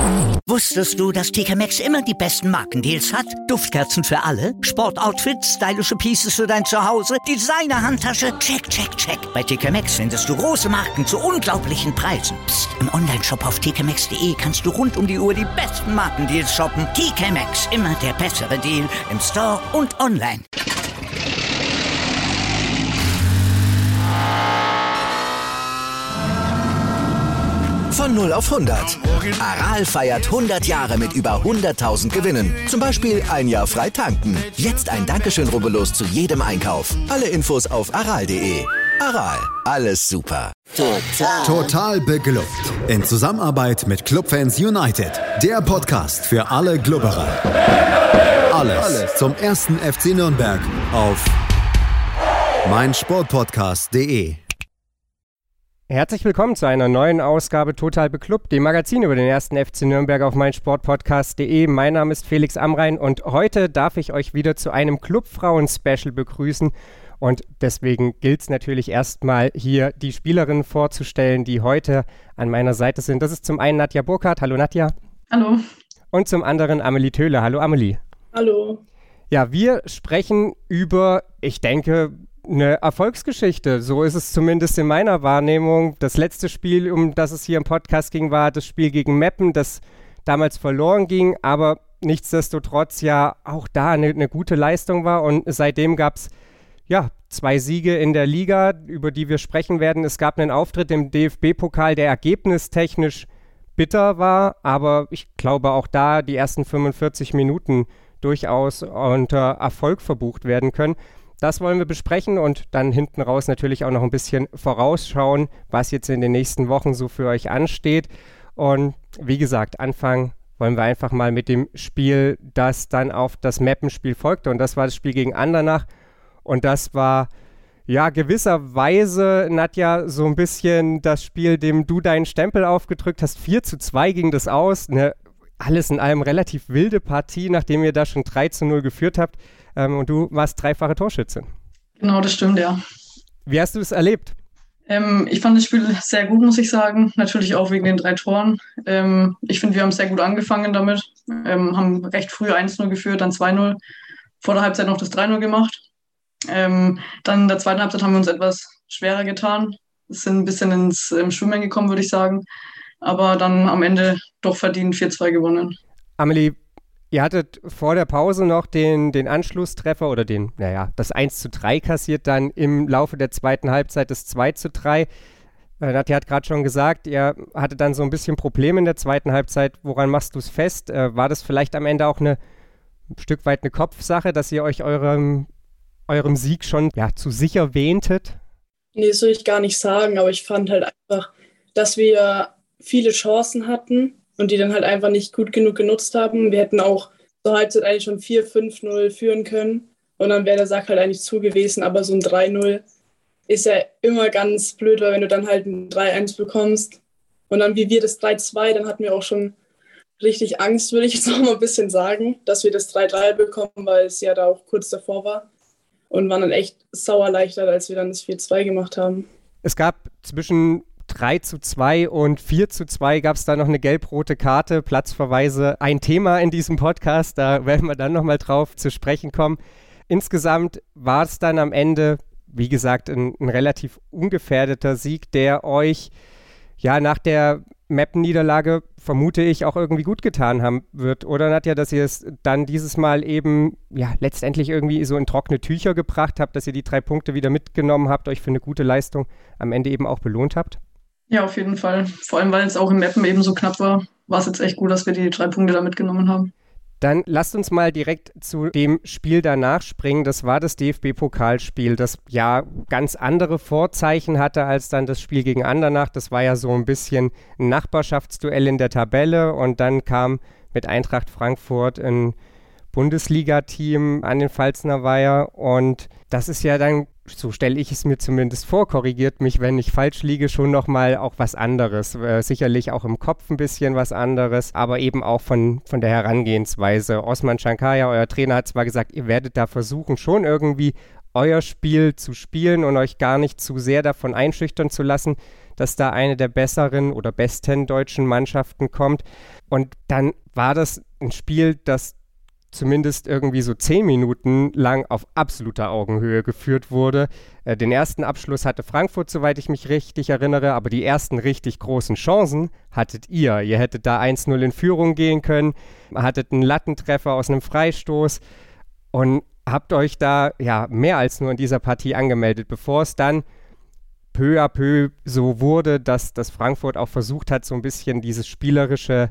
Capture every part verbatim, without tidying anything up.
Wusstest du, dass T K Maxx immer die besten Markendeals hat? Duftkerzen für alle, Sportoutfits, stylische Pieces für dein Zuhause, Designer-Handtasche, check, check, check. Bei T K Maxx findest du große Marken zu unglaublichen Preisen. Psst. Im Onlineshop auf t k maxx punkt d e kannst du rund um die Uhr die besten Markendeals shoppen. T K Maxx, immer der bessere Deal im Store und online. Von null auf hundert. Aral feiert hundert Jahre mit über hunderttausend Gewinnen. Zum Beispiel ein Jahr frei tanken. Jetzt ein Dankeschön, rubbellos zu jedem Einkauf. Alle Infos auf aral punkt de. Aral, alles super. Total. Total beglückt. In Zusammenarbeit mit Clubfans United. Der Podcast für alle Glubberer. Alles, alles zum ersten F C Nürnberg auf meinsportpodcast punkt de. Herzlich willkommen zu einer neuen Ausgabe Total Beklubbt, dem Magazin über den ersten F C Nürnberg auf meinsportpodcast punkt de. Mein Name ist Felix Amrain und heute darf ich euch wieder zu einem Clubfrauen-Special begrüßen. Und deswegen gilt es natürlich erstmal hier die Spielerinnen vorzustellen, die heute an meiner Seite sind. Das ist zum einen Nadja Burkhardt. Hallo Nadja. Hallo. Und zum anderen Amelie Töhle. Hallo Amelie. Hallo. Ja, wir sprechen über, ich denke, eine Erfolgsgeschichte. So ist es zumindest in meiner Wahrnehmung. Das letzte Spiel, um das es hier im Podcast ging, war das Spiel gegen Meppen, das damals verloren ging, aber nichtsdestotrotz ja auch da eine, eine gute Leistung war. Und seitdem gab es ja zwei Siege in der Liga, über die wir sprechen werden. Es gab einen Auftritt im D F B-Pokal, der ergebnistechnisch bitter war, aber ich glaube auch da die ersten fünfundvierzig Minuten durchaus unter Erfolg verbucht werden können. Das wollen wir besprechen und dann hinten raus natürlich auch noch ein bisschen vorausschauen, was jetzt in den nächsten Wochen so für euch ansteht. Und wie gesagt, anfangen wollen wir einfach mal mit dem Spiel, das dann auf das Meppenspiel folgte. Und das war das Spiel gegen Andernach. Und das war ja gewisserweise, Nadja, so ein bisschen das Spiel, dem du deinen Stempel aufgedrückt hast. vier zu zwei ging das aus. Eine alles in allem relativ wilde Partie, nachdem ihr da schon drei zu null geführt habt. Ähm, und du warst dreifache Torschütze. Genau, das stimmt, ja. Wie hast du es erlebt? Ähm, ich fand das Spiel sehr gut, muss ich sagen. Natürlich auch wegen den drei Toren. Ähm, ich finde, wir haben sehr gut angefangen damit. Ähm, haben recht früh eins null geführt, dann zwei null. Vor der Halbzeit noch das drei null gemacht. Ähm, dann in der zweiten Halbzeit haben wir uns etwas schwerer getan. Wir sind ein bisschen ins ähm, Schwimmen gekommen, würde ich sagen. Aber dann am Ende doch verdient vier zwei gewonnen. Amelie, ihr hattet vor der Pause noch den, den Anschlusstreffer oder den, naja, das eins zu drei kassiert, dann im Laufe der zweiten Halbzeit das zwei zu drei. Äh, Nadja hat gerade schon gesagt, ihr hattet dann so ein bisschen Probleme in der zweiten Halbzeit. Woran machst du es fest? Äh, war das vielleicht am Ende auch eine, ein Stück weit eine Kopfsache, dass ihr euch eurem, eurem Sieg schon ja, zu sicher wähntet? Nee, das will ich gar nicht sagen, aber ich fand halt einfach, dass wir viele Chancen hatten und die dann halt einfach nicht gut genug genutzt haben. Wir hätten auch zur Halbzeit eigentlich schon vier fünf null führen können und dann wäre der Sack halt eigentlich zu gewesen, aber so ein drei null ist ja immer ganz blöd, weil wenn du dann halt ein drei eins bekommst und dann wie wir das drei zwei, dann hatten wir auch schon richtig Angst, würde ich jetzt noch mal ein bisschen sagen, dass wir das drei drei bekommen, weil es ja da auch kurz davor war und waren dann echt sauer erleichtert, als wir dann das vier zwei gemacht haben. Es gab zwischen drei zu zwei und vier zu zwei gab es da noch eine gelb-rote Karte, Platzverweise, ein Thema in diesem Podcast, da werden wir dann nochmal drauf zu sprechen kommen. Insgesamt war es dann am Ende, wie gesagt, ein, ein relativ ungefährdeter Sieg, der euch ja nach der Meppen-Niederlage, vermute ich, auch irgendwie gut getan haben wird, oder Nadja, dass ihr es dann dieses Mal eben ja letztendlich irgendwie so in trockene Tücher gebracht habt, dass ihr die drei Punkte wieder mitgenommen habt, euch für eine gute Leistung am Ende eben auch belohnt habt? Ja, auf jeden Fall. Vor allem, weil es auch im Meppen eben so knapp war, war es jetzt echt gut, dass wir die drei Punkte da mitgenommen haben. Dann lasst uns mal direkt zu dem Spiel danach springen. Das war das D F B-Pokalspiel, das ja ganz andere Vorzeichen hatte als dann das Spiel gegen Andernach. Das war ja so ein bisschen ein Nachbarschaftsduell in der Tabelle und dann kam mit Eintracht Frankfurt ein Bundesliga-Team an den Pfalzner Weiher und das ist ja dann, so stelle ich es mir zumindest vor, korrigiert mich, wenn ich falsch liege, schon nochmal auch was anderes. Äh, sicherlich auch im Kopf ein bisschen was anderes, aber eben auch von, von der Herangehensweise. Osman Chankaya, euer Trainer, hat zwar gesagt, ihr werdet da versuchen, schon irgendwie euer Spiel zu spielen und euch gar nicht zu sehr davon einschüchtern zu lassen. dass da eine der besseren oder besten deutschen Mannschaften kommt. Und dann war das ein Spiel, das zumindest irgendwie so zehn Minuten lang auf absoluter Augenhöhe geführt wurde. Äh, den ersten Abschluss hatte Frankfurt, soweit ich mich richtig erinnere, aber die ersten richtig großen Chancen hattet ihr. Ihr hättet da eins null in Führung gehen können, hattet einen Lattentreffer aus einem Freistoß und habt euch da ja mehr als nur in dieser Partie angemeldet, bevor es dann peu à peu so wurde, dass, dass Frankfurt auch versucht hat, so ein bisschen dieses spielerische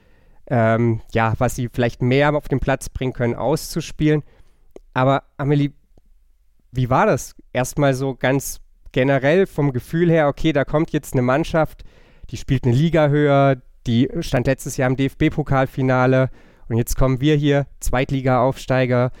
Ähm, ja, was sie vielleicht mehr auf den Platz bringen können, auszuspielen. Aber Amelie, wie war das? Erstmal so ganz generell vom Gefühl her, okay, da kommt jetzt eine Mannschaft, die spielt eine Liga höher, die stand letztes Jahr im D F B-Pokalfinale und jetzt kommen wir hier, Zweitliga-Aufsteiger,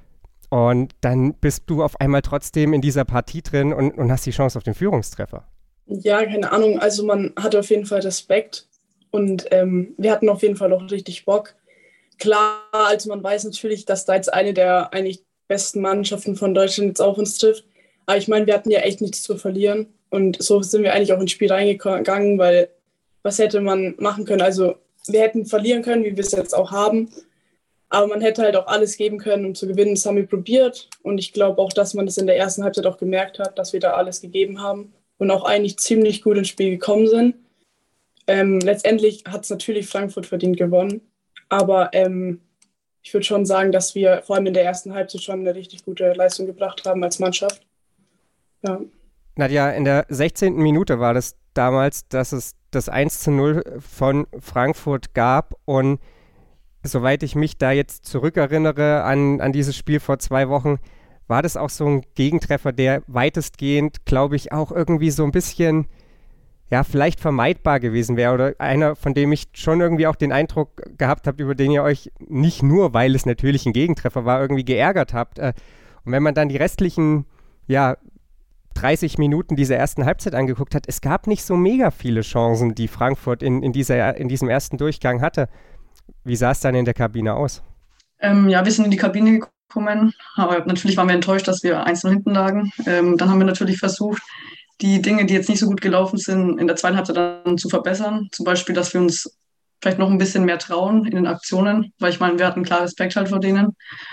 und dann bist du auf einmal trotzdem in dieser Partie drin und, und hast die Chance auf den Führungstreffer. Ja, keine Ahnung, also man hat auf jeden Fall Respekt. Und ähm, wir hatten auf jeden Fall auch richtig Bock. Klar, also man weiß natürlich, dass da jetzt eine der eigentlich besten Mannschaften von Deutschland jetzt auf uns trifft. Aber ich meine, wir hatten ja echt nichts zu verlieren. Und so sind wir eigentlich auch ins Spiel reingegangen, weil was hätte man machen können? Also wir hätten verlieren können, wie wir es jetzt auch haben. Aber man hätte halt auch alles geben können, um zu gewinnen. Das haben wir probiert. Und ich glaube auch, dass man das in der ersten Halbzeit auch gemerkt hat, dass wir da alles gegeben haben und auch eigentlich ziemlich gut ins Spiel gekommen sind. Ähm, letztendlich hat es natürlich Frankfurt verdient gewonnen, aber ähm, ich würde schon sagen, dass wir vor allem in der ersten Halbzeit schon eine richtig gute Leistung gebracht haben als Mannschaft. Ja. Nadja, in der sechzehnten Minute war das damals, dass es das eins zu null von Frankfurt gab, und soweit ich mich da jetzt zurückerinnere an, an dieses Spiel vor zwei Wochen, war das auch so ein Gegentreffer, der weitestgehend, glaube ich, auch irgendwie so ein bisschen ja, vielleicht vermeidbar gewesen wäre, oder einer, von dem ich schon irgendwie auch den Eindruck gehabt habe, über den ihr euch nicht nur, weil es natürlich ein Gegentreffer war, irgendwie geärgert habt. Und wenn man dann die restlichen, ja, dreißig Minuten dieser ersten Halbzeit angeguckt hat, es gab nicht so mega viele Chancen, die Frankfurt in, in, dieser, in diesem ersten Durchgang hatte. Wie sah es dann in der Kabine aus? Ähm, ja, wir sind in die Kabine gekommen, aber natürlich waren wir enttäuscht, dass wir eins null hinten lagen. Ähm, dann haben wir natürlich versucht, die Dinge, die jetzt nicht so gut gelaufen sind, in der zweiten Halbzeit dann zu verbessern. Zum Beispiel, dass wir uns vielleicht noch ein bisschen mehr trauen in den Aktionen, weil ich meine, wir hatten klar Respekt halt vor denen.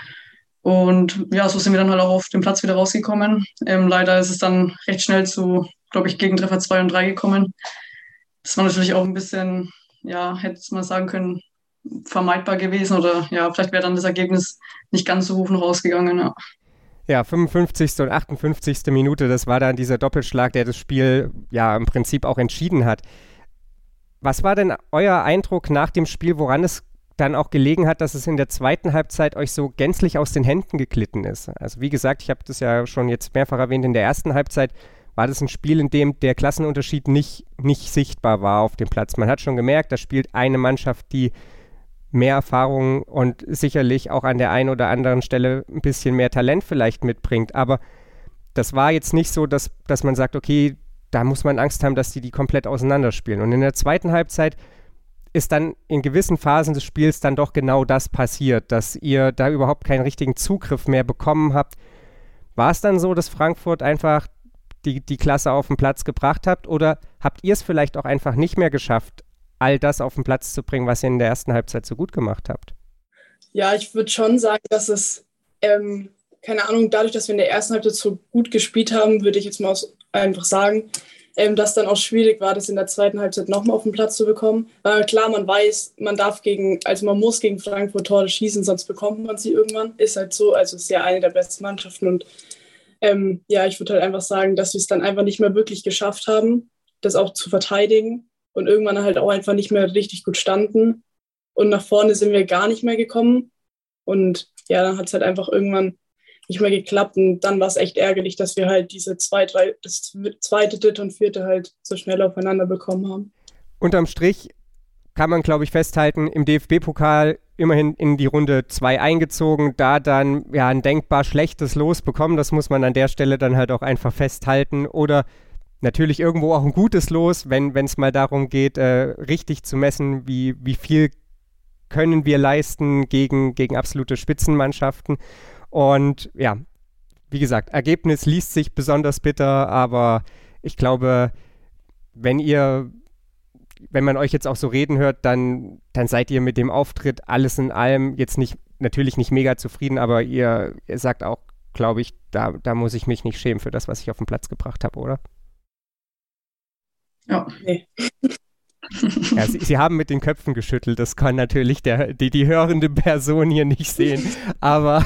Und ja, so sind wir dann halt auch auf den Platz wieder rausgekommen. Ähm, leider ist es dann recht schnell zu, glaube ich, Gegentreffer zwei und drei gekommen. Das war natürlich auch ein bisschen, ja, hätte man sagen können, vermeidbar gewesen, oder ja, vielleicht wäre dann das Ergebnis nicht ganz so hoch noch rausgegangen, ja. Ja, fünfundfünfzigste und achtundfünfzigste Minute, das war dann dieser Doppelschlag, der das Spiel ja im Prinzip auch entschieden hat. Was war denn euer Eindruck nach dem Spiel, woran es dann auch gelegen hat, dass es in der zweiten Halbzeit euch so gänzlich aus den Händen geglitten ist? Also wie gesagt, ich habe das ja schon jetzt mehrfach erwähnt, in der ersten Halbzeit war das ein Spiel, in dem der Klassenunterschied nicht, nicht sichtbar war auf dem Platz. Man hat schon gemerkt, da spielt eine Mannschaft, die mehr Erfahrung und sicherlich auch an der einen oder anderen Stelle ein bisschen mehr Talent vielleicht mitbringt. Aber das war jetzt nicht so, dass, dass man sagt, okay, da muss man Angst haben, dass die die komplett auseinanderspielen. Und in der zweiten Halbzeit ist dann in gewissen Phasen des Spiels dann doch genau das passiert, dass ihr da überhaupt keinen richtigen Zugriff mehr bekommen habt. War es dann so, dass Frankfurt einfach die, die Klasse auf den Platz gebracht habt, oder habt ihr es vielleicht auch einfach nicht mehr geschafft, all das auf den Platz zu bringen, was ihr in der ersten Halbzeit so gut gemacht habt? Ja, ich würde schon sagen, dass es, ähm, keine Ahnung, dadurch, dass wir in der ersten Halbzeit so gut gespielt haben, würde ich jetzt mal einfach sagen, ähm, dass dann auch schwierig war, das in der zweiten Halbzeit nochmal auf den Platz zu bekommen. Weil klar, man weiß, man darf gegen, also man muss gegen Frankfurt Tore schießen, sonst bekommt man sie irgendwann. Ist halt so, also ist ja eine der besten Mannschaften, und ähm, ja, ich würde halt einfach sagen, dass wir es dann einfach nicht mehr wirklich geschafft haben, das auch zu verteidigen. Und irgendwann halt auch einfach nicht mehr richtig gut standen. Und nach vorne sind wir gar nicht mehr gekommen. Und ja, dann hat es halt einfach irgendwann nicht mehr geklappt. Und dann war es echt ärgerlich, dass wir halt diese zwei, drei, das zweite, dritte und vierte halt so schnell aufeinander bekommen haben. Unterm Strich kann man, glaube ich, festhalten, im D F B-Pokal immerhin in die Runde zwei eingezogen, da dann ja ein denkbar schlechtes Los bekommen. Das muss man an der Stelle dann halt auch einfach festhalten. Oder natürlich irgendwo auch ein gutes Los, wenn es mal darum geht, äh, richtig zu messen, wie, wie viel können wir leisten gegen, gegen absolute Spitzenmannschaften. Und ja, wie gesagt, Ergebnis liest sich besonders bitter, aber ich glaube, wenn ihr, wenn man euch jetzt auch so reden hört, dann, dann seid ihr mit dem Auftritt alles in allem jetzt nicht, natürlich nicht mega zufrieden, aber ihr, ihr sagt auch, glaube ich, da, da muss ich mich nicht schämen für das, was ich auf den Platz gebracht habe, oder? Ja. Nee. Ja, sie, sie haben mit den Köpfen geschüttelt, das kann natürlich der, die, die hörende Person hier nicht sehen, aber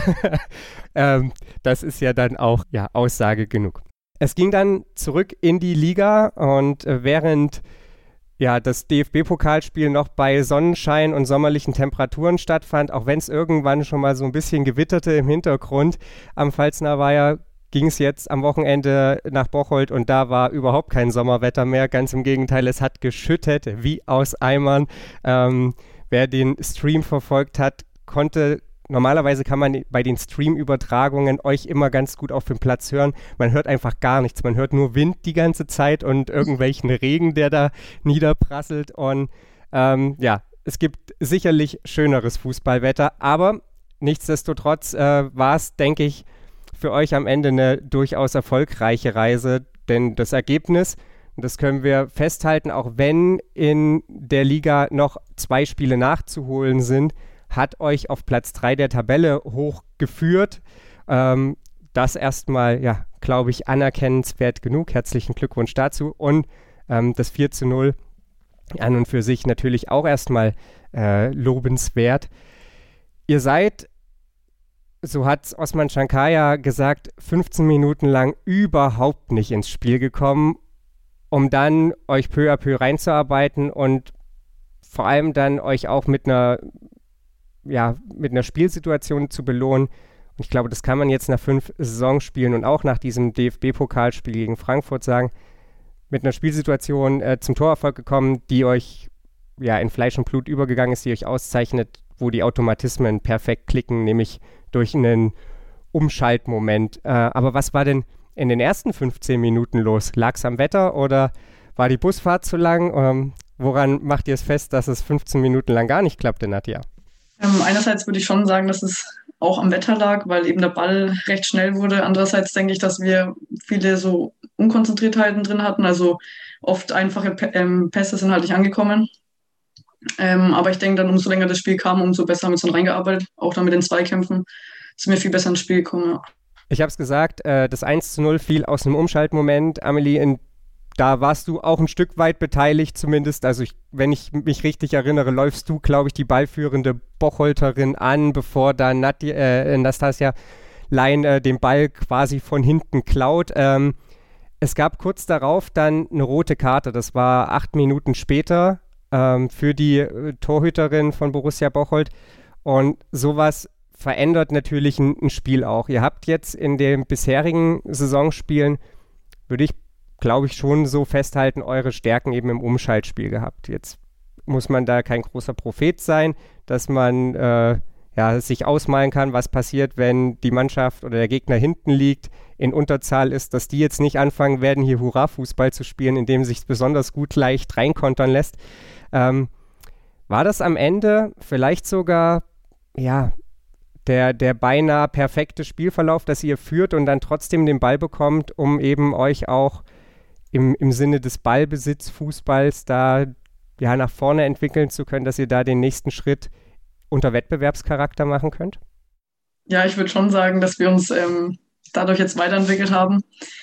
ähm, das ist ja dann auch ja, Aussage genug. Es ging dann zurück in die Liga und äh, während ja, das D F B-Pokalspiel noch bei Sonnenschein und sommerlichen Temperaturen stattfand, auch wenn es irgendwann schon mal so ein bisschen gewitterte im Hintergrund am Pfalzner Weiher, ging es jetzt am Wochenende nach Bocholt und da war überhaupt kein Sommerwetter mehr. Ganz im Gegenteil, es hat geschüttet wie aus Eimern. Ähm, wer den Stream verfolgt hat, konnte, normalerweise kann man bei den Stream-Übertragungen euch immer ganz gut auf dem Platz hören. Man hört einfach gar nichts. Man hört nur Wind die ganze Zeit und irgendwelchen Regen, der da niederprasselt. Und ähm, ja, es gibt sicherlich schöneres Fußballwetter, aber nichtsdestotrotz äh, war es, denke ich, für euch am Ende eine durchaus erfolgreiche Reise, denn das Ergebnis, das können wir festhalten, auch wenn in der Liga noch zwei Spiele nachzuholen sind, hat euch auf Platz drei der Tabelle hochgeführt. Ähm, das erstmal, ja, glaube ich, anerkennenswert genug. Herzlichen Glückwunsch dazu. Und ähm, das vier zu null an und für sich natürlich auch erstmal äh, lobenswert. Ihr seid, so hat Osman Chankaya gesagt, fünfzehn Minuten lang überhaupt nicht ins Spiel gekommen, um dann euch peu à peu reinzuarbeiten und vor allem dann euch auch mit einer, ja, mit einer Spielsituation zu belohnen. Und ich glaube, das kann man jetzt nach fünf Saisonspielen und auch nach diesem D F B-Pokalspiel gegen Frankfurt sagen, mit einer Spielsituation äh, zum Torerfolg gekommen, die euch ja in Fleisch und Blut übergegangen ist, die euch auszeichnet, wo die Automatismen perfekt klicken, nämlich durch einen Umschaltmoment. Äh, aber was war denn in den ersten fünfzehn Minuten los? Lag es am Wetter oder war die Busfahrt zu lang? Ähm, woran macht ihr es fest, dass es fünfzehn Minuten lang gar nicht klappte, Nadja? Ähm, einerseits würde ich schon sagen, dass es auch am Wetter lag, weil eben der Ball recht schnell wurde. Andererseits denke ich, dass wir viele so Unkonzentriertheiten drin hatten. Also oft einfache P- ähm, Pässe sind halt nicht angekommen. Ähm, aber ich denke dann, umso länger das Spiel kam, umso besser haben wir uns dann reingearbeitet. Auch dann mit den Zweikämpfen sind wir viel besser ins Spiel gekommen. Ja. Ich habe es gesagt, äh, das eins zu null fiel aus einem Umschaltmoment. Amelie, in, da warst du auch ein Stück weit beteiligt zumindest. Also ich, wenn ich mich richtig erinnere, läufst du, glaube ich, die ballführende Bocholterin an, bevor dann Nadja, äh, Nastasia Lein äh, den Ball quasi von hinten klaut. Ähm, es gab kurz darauf dann eine rote Karte. Das war acht Minuten später. Ähm, für die äh, Torhüterin von Borussia Bocholt. Und sowas verändert natürlich ein, ein Spiel auch. Ihr habt jetzt in den bisherigen Saisonspielen, würde ich, glaube ich, schon so festhalten, eure Stärken eben im Umschaltspiel gehabt. Jetzt muss man da kein großer Prophet sein, dass man äh, ja, sich ausmalen kann, was passiert, wenn die Mannschaft oder der Gegner hinten liegt, in Unterzahl ist, dass die jetzt nicht anfangen werden, hier Hurra-Fußball zu spielen, indem sich besonders gut leicht reinkontern lässt. Ähm, war das am Ende vielleicht sogar, ja, der, der beinahe perfekte Spielverlauf, dass ihr führt und dann trotzdem den Ball bekommt, um eben euch auch im, im Sinne des Ballbesitzfußballs da ja nach vorne entwickeln zu können, dass ihr da den nächsten Schritt unter Wettbewerbscharakter machen könnt? Ja, ich würde schon sagen, dass wir uns ähm, dadurch jetzt weiterentwickelt haben.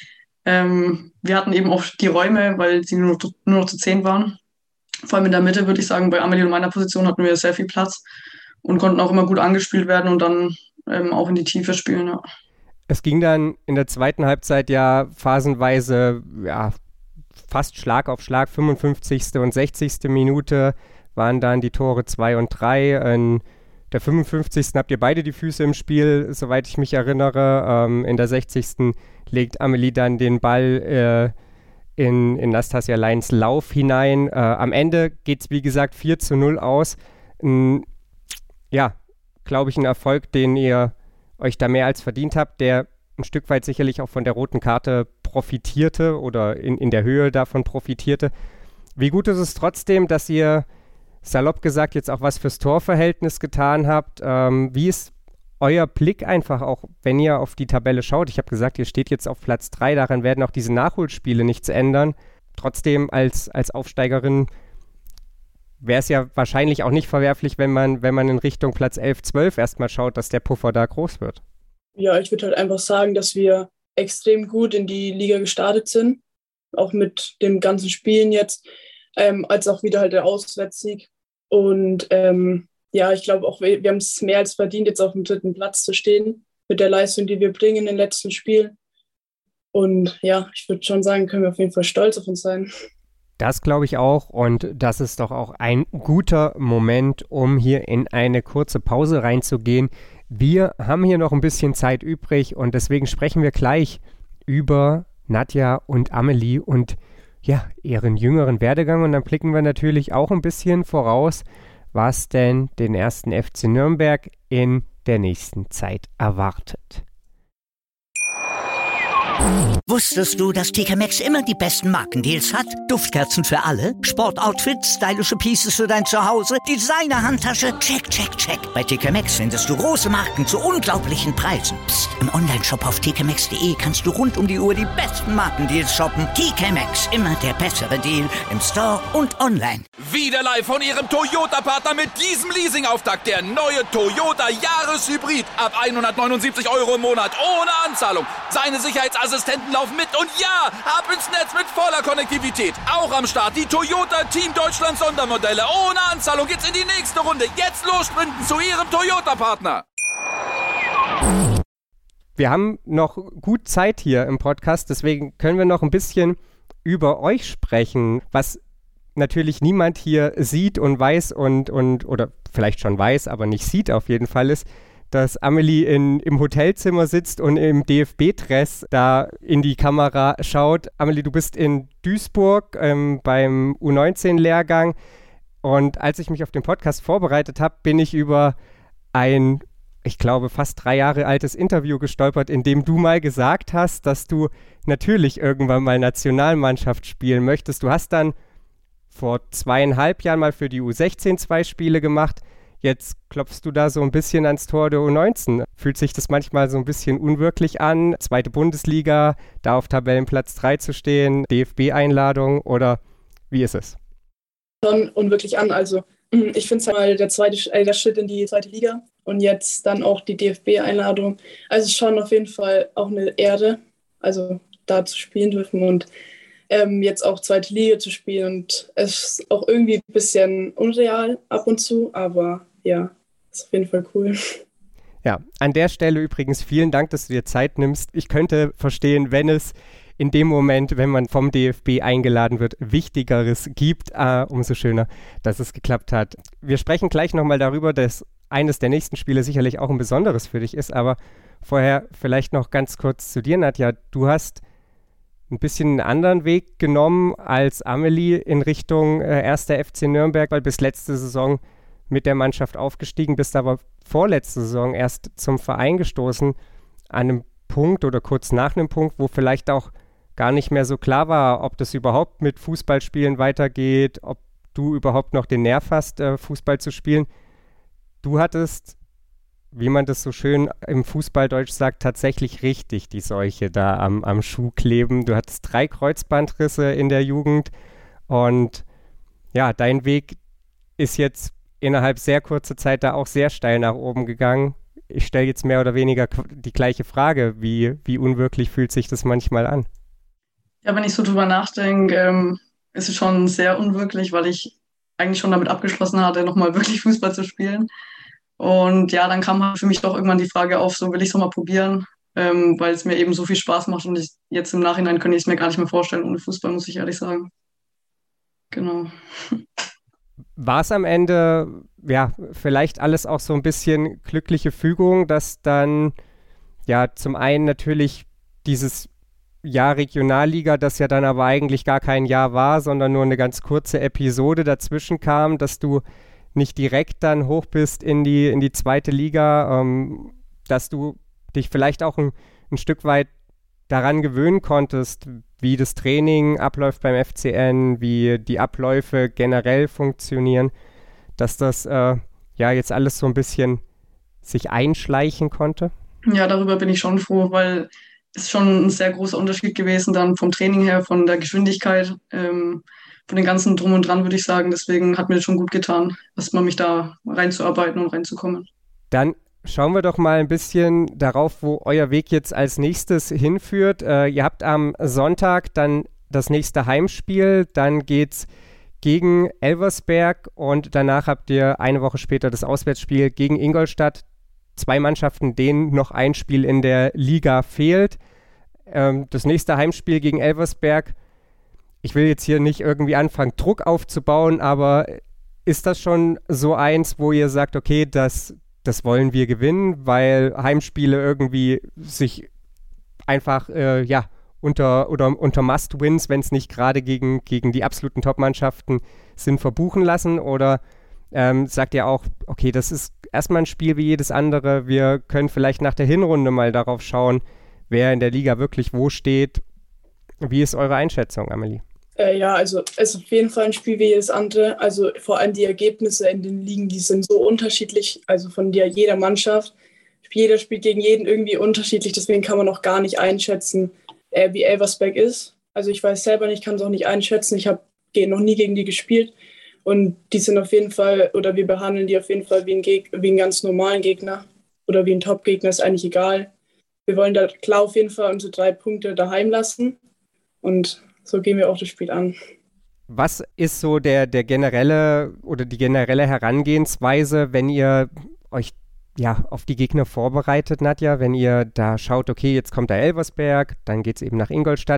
Ähm, wir hatten eben auch die Räume, weil sie nur noch, nur noch zu zehn waren. Vor allem in der Mitte, würde ich sagen, bei Amelie und meiner Position hatten wir sehr viel Platz und konnten auch immer gut angespielt werden und dann ähm, auch in die Tiefe spielen. Ja. Es ging dann in der zweiten Halbzeit ja phasenweise ja, fast Schlag auf Schlag. fünfundfünfzigste und sechzigste Minute waren dann die Tore zwei und drei. In der fünfundfünfzigsten habt ihr beide die Füße im Spiel, soweit ich mich erinnere. Ähm, in der sechzigsten legt Amelie dann den Ball äh, in, in Nastasia Leins Lauf hinein. Äh, am Ende geht es, wie gesagt, vier zu null aus. N- ja, glaube ich, ein Erfolg, den ihr euch da mehr als verdient habt, der ein Stück weit sicherlich auch von der roten Karte profitierte oder in, in der Höhe davon profitierte. Wie gut ist es trotzdem, dass ihr, salopp gesagt, jetzt auch was fürs Torverhältnis getan habt? Ähm, wie ist euer Blick einfach auch, wenn ihr auf die Tabelle schaut? Ich habe gesagt, ihr steht jetzt auf Platz drei, daran werden auch diese Nachholspiele nichts ändern. trotzdem als, als Aufsteigerin wäre es ja wahrscheinlich auch nicht verwerflich, wenn man, wenn man in Richtung Platz elf, zwölf erstmal schaut, dass der Puffer da groß wird. Ja, ich würde halt einfach sagen, dass wir extrem gut in die Liga gestartet sind, auch mit den ganzen Spielen jetzt, ähm, als auch wieder halt der Auswärtssieg. Und ähm, ja, ich glaube auch, wir, wir haben es mehr als verdient, jetzt auf dem dritten Platz zu stehen, mit der Leistung, die wir bringen in den letzten Spielen. Und ja, ich würde schon sagen, können wir auf jeden Fall stolz auf uns sein. Das glaube ich auch, und das ist doch auch ein guter Moment, um hier in eine kurze Pause reinzugehen. Wir haben hier noch ein bisschen Zeit übrig und deswegen sprechen wir gleich über Nadja und Amelie und ja, ihren jüngeren Werdegang, und dann blicken wir natürlich auch ein bisschen voraus, was denn den ersten F C Nürnberg in der nächsten Zeit erwartet. Wusstest du, dass T K Maxx immer die besten Markendeals hat? Duftkerzen für alle, Sportoutfits, stylische Pieces für dein Zuhause, Designer-Handtasche, check, check, check. Bei T K Maxx findest du große Marken zu unglaublichen Preisen. Psst. Im Onlineshop auf t k maxx punkt d e kannst du rund um die Uhr die besten Markendeals shoppen. T K Maxx, immer der bessere Deal im Store und online. Wieder live von ihrem Toyota-Partner mit diesem Leasing-Auftakt. Der neue Toyota Jahreshybrid. Ab hundertneunundsiebzig Euro im Monat ohne Anzahlung. Seine Sicherheitsassistenten laufen mit und ja, ab ins Netz mit voller Konnektivität. Auch am Start die Toyota Team Deutschland Sondermodelle. Ohne Anzahlung geht's in die nächste Runde. Jetzt los sprinten zu Ihrem Toyota-Partner. Wir haben noch gut Zeit hier im Podcast, deswegen können wir noch ein bisschen über euch sprechen, was natürlich niemand hier sieht und weiß und, und oder vielleicht schon weiß, aber nicht sieht auf jeden Fall ist, dass Amelie in, im Hotelzimmer sitzt und im D F B-Dress da in die Kamera schaut. Amelie, du bist in Duisburg ähm, beim U neunzehn-Lehrgang, und als ich mich auf den Podcast vorbereitet habe, bin ich über ein, ich glaube, fast drei Jahre altes Interview gestolpert, in dem du mal gesagt hast, dass du natürlich irgendwann mal Nationalmannschaft spielen möchtest. Du hast dann vor zweieinhalb Jahren mal für die U sechzehn zwei Spiele gemacht. Jetzt klopfst du da so ein bisschen ans Tor der U neunzehn. Fühlt sich das manchmal so ein bisschen unwirklich an? Zweite Bundesliga, da auf Tabellenplatz drei zu stehen, D F B-Einladung, oder wie ist es? Schon unwirklich an. Also ich finde es halt mal der zweite äh, der Schritt in die zweite Liga und jetzt dann auch die D F B-Einladung. Also schon auf jeden Fall auch eine Ehre, also da zu spielen dürfen und ähm, jetzt auch zweite Liga zu spielen. Und es ist auch irgendwie ein bisschen unreal ab und zu, aber ja, ist auf jeden Fall cool. Ja, an der Stelle übrigens vielen Dank, dass du dir Zeit nimmst. Ich könnte verstehen, wenn es in dem Moment, wenn man vom D F B eingeladen wird, Wichtigeres gibt. Äh, umso schöner, dass es geklappt hat. Wir sprechen gleich nochmal darüber, dass eines der nächsten Spiele sicherlich auch ein besonderes für dich ist, aber vorher vielleicht noch ganz kurz zu dir, Nadja. Du hast ein bisschen einen anderen Weg genommen als Amelie in Richtung äh, erster F C Nürnberg, weil bis letzte Saison mit der Mannschaft aufgestiegen, bist aber vorletzte Saison erst zum Verein gestoßen, an einem Punkt oder kurz nach einem Punkt, wo vielleicht auch gar nicht mehr so klar war, ob das überhaupt mit Fußballspielen weitergeht, ob du überhaupt noch den Nerv hast, äh, Fußball zu spielen. Du hattest, wie man das so schön im Fußballdeutsch sagt, tatsächlich richtig die Seuche da am, am Schuh kleben. Du hattest drei Kreuzbandrisse in der Jugend und ja, dein Weg ist jetzt innerhalb sehr kurzer Zeit da auch sehr steil nach oben gegangen. Ich stelle jetzt mehr oder weniger die gleiche Frage. Wie, wie unwirklich fühlt sich das manchmal an? Ja, wenn ich so drüber nachdenke, ähm, ist es schon sehr unwirklich, weil ich eigentlich schon damit abgeschlossen hatte, nochmal wirklich Fußball zu spielen. Und ja, dann kam halt für mich doch irgendwann die Frage auf, so will ich es nochmal probieren, ähm, weil es mir eben so viel Spaß macht und ich, jetzt im Nachhinein könnte ich es mir gar nicht mehr vorstellen ohne Fußball, muss ich ehrlich sagen. Genau. War es am Ende, ja, vielleicht alles auch so ein bisschen glückliche Fügung, dass dann, ja, zum einen natürlich dieses Jahr Regionalliga, das ja dann aber eigentlich gar kein Jahr war, sondern nur eine ganz kurze Episode dazwischen kam, dass du nicht direkt dann hoch bist in die, in die zweite Liga, ähm, dass du dich vielleicht auch ein, ein Stück weit daran gewöhnen konntest, wie das Training abläuft beim F C N, wie die Abläufe generell funktionieren, dass das äh, ja jetzt alles so ein bisschen sich einschleichen konnte? Ja, darüber bin ich schon froh, weil ist schon ein sehr großer Unterschied gewesen dann vom Training her, von der Geschwindigkeit, ähm, von den ganzen Drum und Dran, würde ich sagen. Deswegen hat mir das schon gut getan, erstmal mich da reinzuarbeiten und reinzukommen. Dann schauen wir doch mal ein bisschen darauf, wo euer Weg jetzt als nächstes hinführt. Äh, ihr habt am Sonntag dann das nächste Heimspiel, dann geht's gegen Elversberg und danach habt ihr eine Woche später das Auswärtsspiel gegen Ingolstadt. Zwei Mannschaften, denen noch ein Spiel in der Liga fehlt. Ähm, das nächste Heimspiel gegen Elversberg, ich will jetzt hier nicht irgendwie anfangen, Druck aufzubauen, aber ist das schon so eins, wo ihr sagt, okay, das, das wollen wir gewinnen, weil Heimspiele irgendwie sich einfach, äh, ja, unter, oder unter Must-Wins, wenn es nicht gerade gegen, gegen die absoluten Top-Mannschaften sind, verbuchen lassen? Oder ähm, sagt ihr auch, okay, das ist erstmal ein Spiel wie jedes andere, wir können vielleicht nach der Hinrunde mal darauf schauen, wer in der Liga wirklich wo steht. Wie ist eure Einschätzung, Amelie? Äh, ja, also es ist auf jeden Fall ein Spiel wie jedes andere. Also vor allem die Ergebnisse in den Ligen, die sind so unterschiedlich, also von der, jeder Mannschaft. Jeder spielt gegen jeden irgendwie unterschiedlich, deswegen kann man auch gar nicht einschätzen, äh, wie Elversberg ist. Also ich weiß selber nicht, kann es auch nicht einschätzen. Ich habe noch nie gegen die gespielt. Und die sind auf jeden Fall, oder wir behandeln die auf jeden Fall wie einen, Geg- wie einen ganz normalen Gegner oder wie einen Top-Gegner, ist eigentlich egal. Wir wollen da klar auf jeden Fall unsere drei Punkte daheim lassen und so gehen wir auch das Spiel an. Was ist so der, der generelle oder die generelle Herangehensweise, wenn ihr euch ja auf die Gegner vorbereitet, Nadja, wenn ihr da schaut, okay, jetzt kommt der Elversberg, dann geht es eben nach Ingolstadt.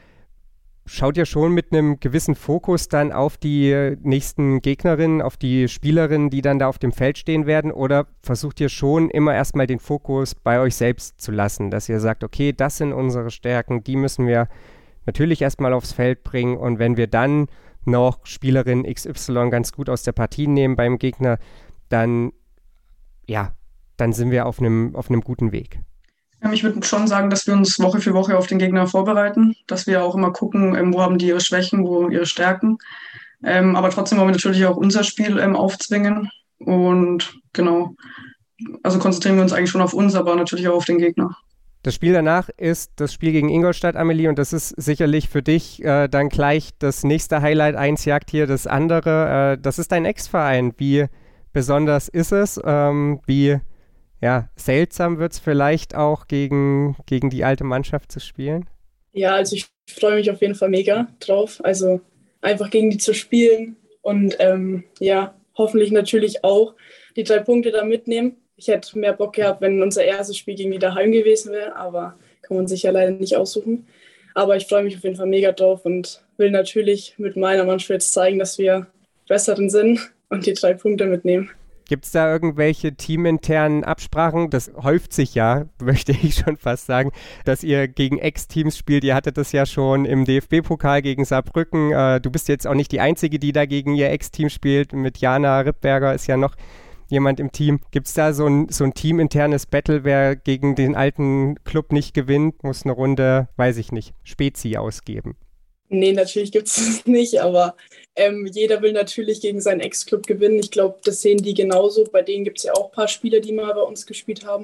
Schaut ihr schon mit einem gewissen Fokus dann auf die nächsten Gegnerinnen, auf die Spielerinnen, die dann da auf dem Feld stehen werden? Oder versucht ihr schon immer erstmal den Fokus bei euch selbst zu lassen, dass ihr sagt, okay, das sind unsere Stärken, die müssen wir natürlich erstmal aufs Feld bringen und wenn wir dann noch Spielerin X Y ganz gut aus der Partie nehmen beim Gegner, dann, ja, dann sind wir auf einem, auf einem guten Weg. Ich würde schon sagen, dass wir uns Woche für Woche auf den Gegner vorbereiten, dass wir auch immer gucken, ähm, wo haben die ihre Schwächen, wo ihre Stärken. Ähm, aber trotzdem wollen wir natürlich auch unser Spiel ähm, aufzwingen. Und genau, also konzentrieren wir uns eigentlich schon auf uns, aber natürlich auch auf den Gegner. Das Spiel danach ist das Spiel gegen Ingolstadt, Amelie, und das ist sicherlich für dich äh, dann gleich das nächste Highlight. Eins jagt hier das andere. Äh, das ist dein Ex-Verein. Wie besonders ist es? Ähm, wie Ja, seltsam wird es vielleicht auch, gegen, gegen die alte Mannschaft zu spielen? Ja, also ich freue mich auf jeden Fall mega drauf. Also einfach gegen die zu spielen und ähm, ja, hoffentlich natürlich auch die drei Punkte da mitnehmen. Ich hätte mehr Bock gehabt, wenn unser erstes Spiel gegen die daheim gewesen wäre, aber kann man sich ja leider nicht aussuchen. Aber ich freue mich auf jeden Fall mega drauf und will natürlich mit meiner Mannschaft jetzt zeigen, dass wir Besseren sind und die drei Punkte mitnehmen. Gibt es da irgendwelche teaminternen Absprachen? Das häuft sich ja, möchte ich schon fast sagen, dass ihr gegen Ex-Teams spielt. Ihr hattet das ja schon im D F B-Pokal gegen Saarbrücken. Äh, du bist jetzt auch nicht die Einzige, die da gegen ihr Ex-Team spielt. Mit Jana Rippberger ist ja noch jemand im Team. Gibt es da so ein, so ein teaminternes Battle, wer gegen den alten Club nicht gewinnt, muss eine Runde, weiß ich nicht, Spezi ausgeben? Nee, natürlich gibt es das nicht, aber ähm, jeder will natürlich gegen seinen Ex-Club gewinnen. Ich glaube, das sehen die genauso. Bei denen gibt es ja auch ein paar Spieler, die mal bei uns gespielt haben.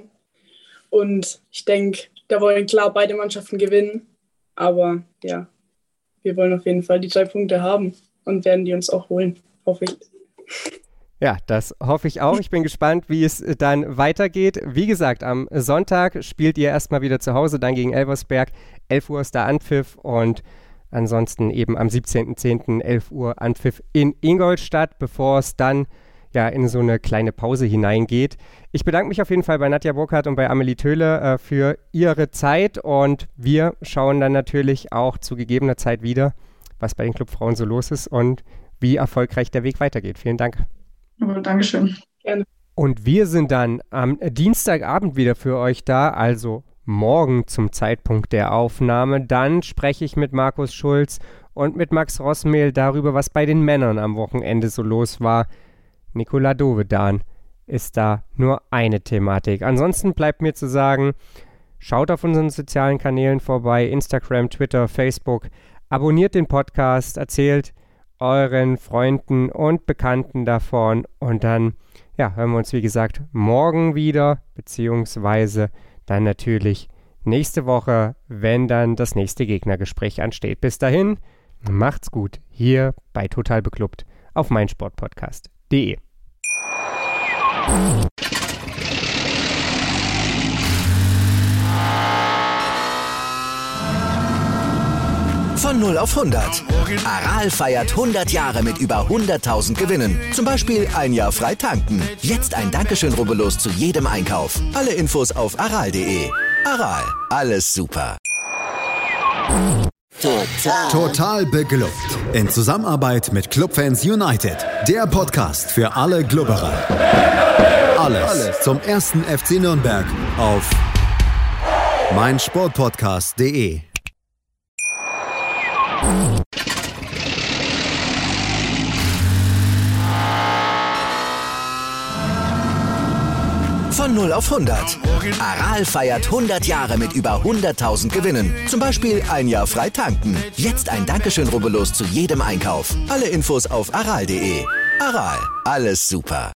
Und ich denke, da wollen klar beide Mannschaften gewinnen. Aber ja, wir wollen auf jeden Fall die drei Punkte haben und werden die uns auch holen, hoffe ich. Ja, das hoffe ich auch. Ich bin gespannt, wie es dann weitergeht. Wie gesagt, am Sonntag spielt ihr erstmal wieder zu Hause, dann gegen Elversberg. elf Uhr ist da Anpfiff und ansonsten eben am siebzehnten zehnten elf Uhr Anpfiff in Ingolstadt, bevor es dann ja in so eine kleine Pause hineingeht. Ich bedanke mich auf jeden Fall bei Nadja Burkhardt und bei Amelie Töhle äh, für ihre Zeit und wir schauen dann natürlich auch zu gegebener Zeit wieder, was bei den Clubfrauen so los ist und wie erfolgreich der Weg weitergeht. Vielen Dank. Ja, Dankeschön. Gerne. Und wir sind dann am Dienstagabend wieder für euch da, also morgen zum Zeitpunkt der Aufnahme. Dann spreche ich mit Markus Schulz und mit Max Rossmehl darüber, was bei den Männern am Wochenende so los war. Nikola Dovedan ist da nur eine Thematik. Ansonsten bleibt mir zu sagen, schaut auf unseren sozialen Kanälen vorbei, Instagram, Twitter, Facebook, abonniert den Podcast, erzählt euren Freunden und Bekannten davon und dann ja, hören wir uns wie gesagt morgen wieder, beziehungsweise dann natürlich nächste Woche, wenn dann das nächste Gegnergespräch ansteht. Bis dahin, macht's gut hier bei Total Beklubbt auf meinsportpodcast punkt de. Von null auf hundert. Aral feiert hundert Jahre mit über hunderttausend Gewinnen. Zum Beispiel ein Jahr frei tanken. Jetzt ein Dankeschön, rubbellos zu jedem Einkauf. Alle Infos auf aral punkt de. Aral, alles super. Total. Total beglückt. In Zusammenarbeit mit Clubfans United. Der Podcast für alle Glubberer. Alles, Alles zum ersten F C Nürnberg auf meinsportpodcast punkt de. Von null auf hundert. Aral feiert hundert Jahre mit über hunderttausend Gewinnen. Zum Beispiel ein Jahr frei tanken. Jetzt ein Dankeschön, rubbellos zu jedem Einkauf. Alle Infos auf aral punkt de. Aral, alles super.